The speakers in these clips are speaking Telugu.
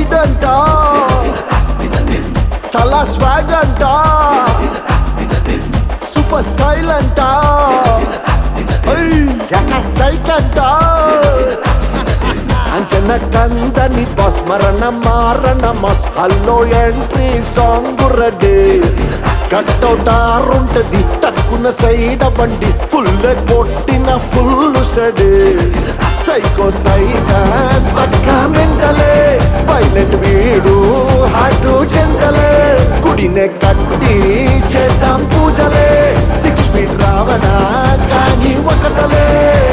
సైడ్ అంట తలా స్వాగ్ అంట సూపర్ స్టైల్ అంట జకా సైక్ అంట అంచన కందని బాస్ మరణ మారణ mass hello entry song ready cutout ఆరుంటది టక్కున సైడ్ బండి ఫుల్ కొట్టిన ఫుల్ స్టడీ సైకో సైతాన్ పక్కా మెంటలే వైలెంట్ వీడు హార్ట్ జంటలే గుడినే కట్టి చేద్దాం పూజలే 6 feet రావణ కానీ ఒకటలే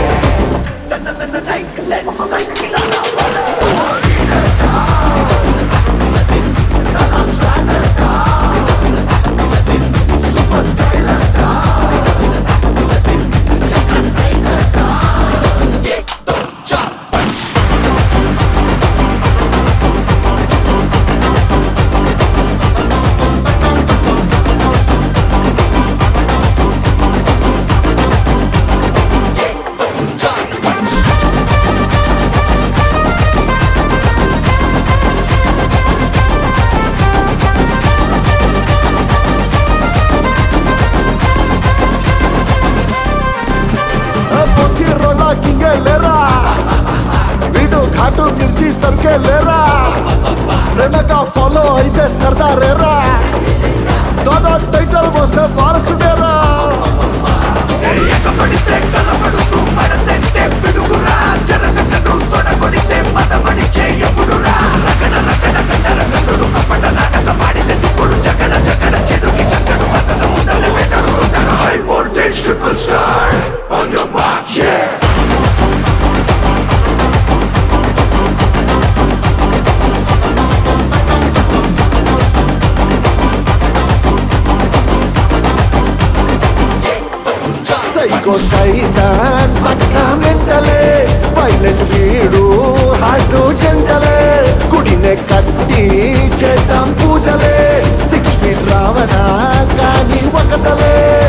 వీడు ఘాటు మిర్చి సర్కే లేరా రెండగా ఫాలో అయితే సర్దారేరా దాదా టైటిల్ మోసే వారసుడేరా Triple star on your mark, yeah. Psycho సైతాన్ పక్కా మెంటలే వైలెంట్ వీడు హార్ట్ జంటలే గుడినే కట్టి చేద్దాం పూజలే 6 feet రావణ కానీ ఒకటలే